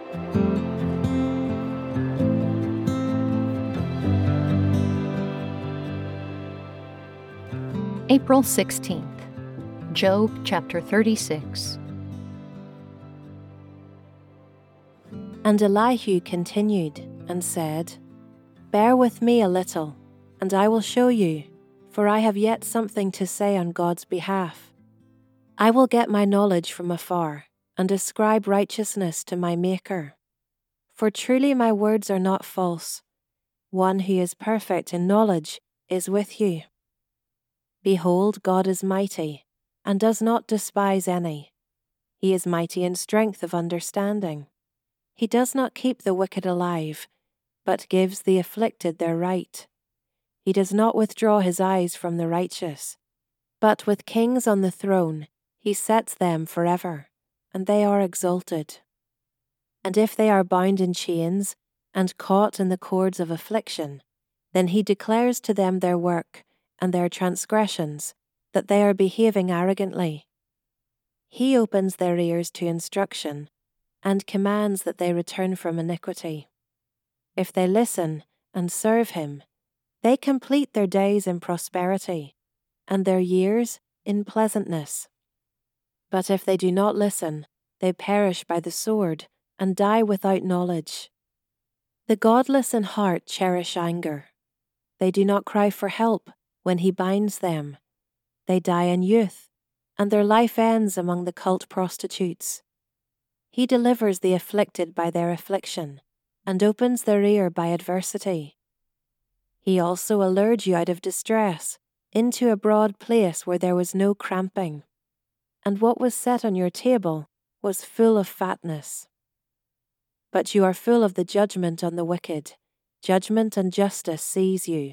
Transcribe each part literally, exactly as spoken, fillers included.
April sixteenth, Job chapter thirty-six. And Elihu continued and said, Bear with me a little, and I will show you, for I have yet something to say on God's behalf. I will get my knowledge from afar, and ascribe righteousness to my Maker. For truly my words are not false. One who is perfect in knowledge is with you. Behold, God is mighty, and does not despise any. He is mighty in strength of understanding. He does not keep the wicked alive, but gives the afflicted their right. He does not withdraw his eyes from the righteous, but with kings on the throne he sets them forever, and they are exalted. And if they are bound in chains, and caught in the cords of affliction, then he declares to them their work, and their transgressions, that they are behaving arrogantly. He opens their ears to instruction, and commands that they return from iniquity. If they listen and serve him, they complete their days in prosperity, and their years in pleasantness. But if they do not listen, they perish by the sword, and die without knowledge. The godless in heart cherish anger. They do not cry for help when he binds them. They die in youth, and their life ends among the cult prostitutes. He delivers the afflicted by their affliction, and opens their ear by adversity. He also allured you out of distress, into a broad place where there was no cramping, and what was set on your table was full of fatness. But you are full of the judgment on the wicked. Judgment and justice seize you.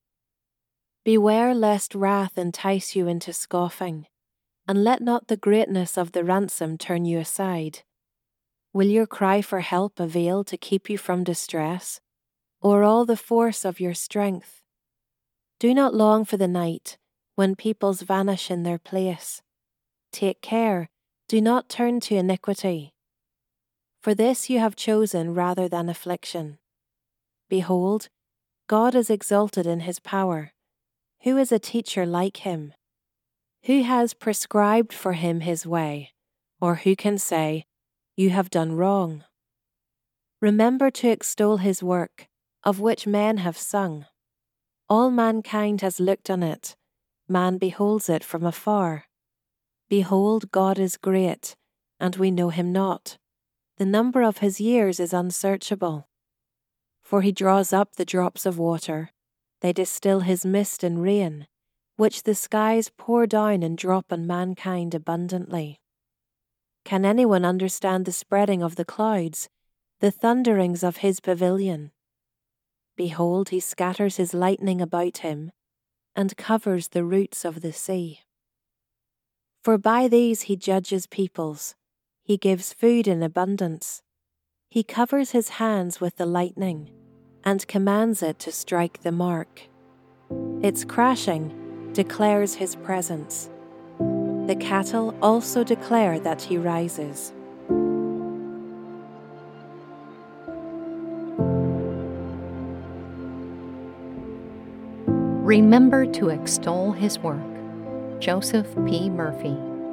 Beware lest wrath entice you into scoffing, and let not the greatness of the ransom turn you aside. Will your cry for help avail to keep you from distress, or all the force of your strength? Do not long for the night, when peoples vanish in their place. Take care, do not turn to iniquity. For this you have chosen rather than affliction. Behold, God is exalted in his power. Who is a teacher like him? Who has prescribed for him his way, or who can say, You have done wrong? Remember to extol his work, of which men have sung. All mankind has looked on it, man beholds it from afar. Behold, God is great, and we know him not. The number of his years is unsearchable. For he draws up the drops of water, they distill his mist in rain, which the skies pour down and drop on mankind abundantly. Can anyone understand the spreading of the clouds, the thunderings of his pavilion? Behold, he scatters his lightning about him, and covers the roots of the sea. For by these he judges peoples, he gives food in abundance. He covers his hands with the lightning, and commands it to strike the mark. Its crashing declares his presence. The cattle also declare that he rises. Remember to extol his work. Joseph P. Murphy.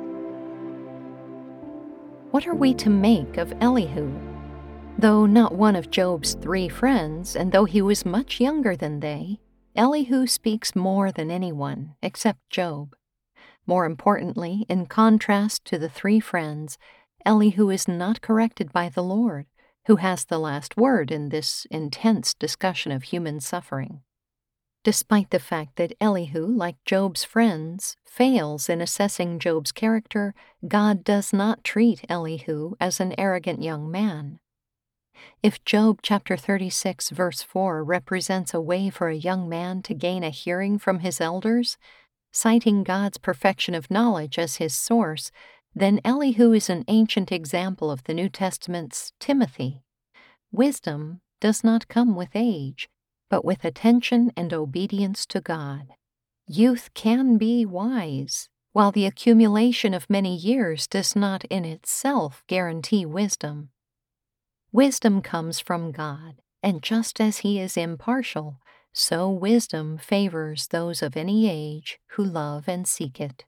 What are we to make of Elihu? Though not one of Job's three friends, and though he was much younger than they, Elihu speaks more than anyone except Job. More importantly, in contrast to the three friends, Elihu is not corrected by the Lord, who has the last word in this intense discussion of human suffering. Despite the fact that Elihu, like Job's friends, fails in assessing Job's character, God does not treat Elihu as an arrogant young man. If Job chapter thirty-six verse four represents a way for a young man to gain a hearing from his elders, citing God's perfection of knowledge as his source, then Elihu is an ancient example of the New Testament's Timothy. Wisdom does not come with age, but with attention and obedience to God. Youth can be wise, while the accumulation of many years does not in itself guarantee wisdom. Wisdom comes from God, and just as He is impartial, so wisdom favors those of any age who love and seek it.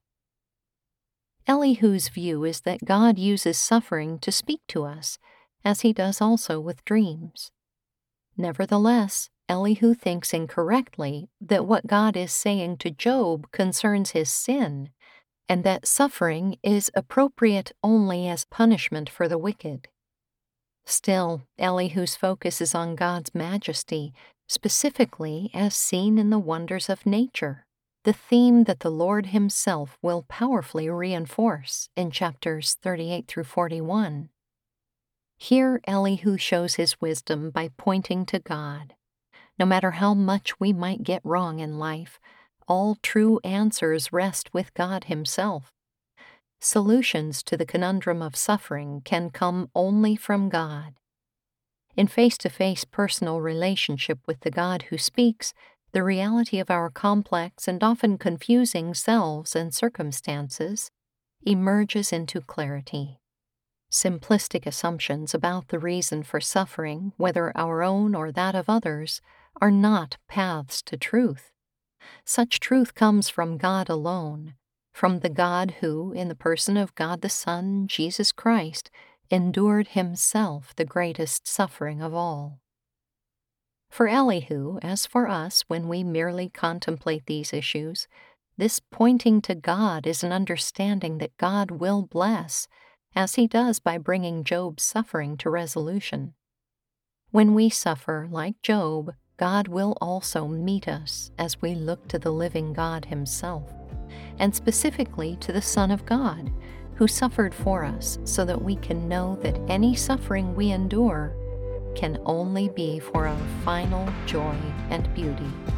Elihu's view is that God uses suffering to speak to us, as He does also with dreams. Nevertheless, Elihu thinks incorrectly that what God is saying to Job concerns his sin, and that suffering is appropriate only as punishment for the wicked. Still, Elihu's focus is on God's majesty, specifically as seen in the wonders of nature, the theme that the Lord Himself will powerfully reinforce in chapters thirty-eight through forty-one. Here, Elihu shows his wisdom by pointing to God. No matter how much we might get wrong in life, all true answers rest with God Himself. Solutions to the conundrum of suffering can come only from God. In face-to-face personal relationship with the God who speaks, the reality of our complex and often confusing selves and circumstances emerges into clarity. Simplistic assumptions about the reason for suffering, whether our own or that of others, are not paths to truth. Such truth comes from God alone, from the God who, in the person of God the Son, Jesus Christ, endured Himself the greatest suffering of all. For Elihu, as for us when we merely contemplate these issues, this pointing to God is an understanding that God will bless, as He does by bringing Job's suffering to resolution. When we suffer, like Job, God will also meet us as we look to the living God Himself, and specifically to the Son of God, who suffered for us so that we can know that any suffering we endure can only be for our final joy and beauty.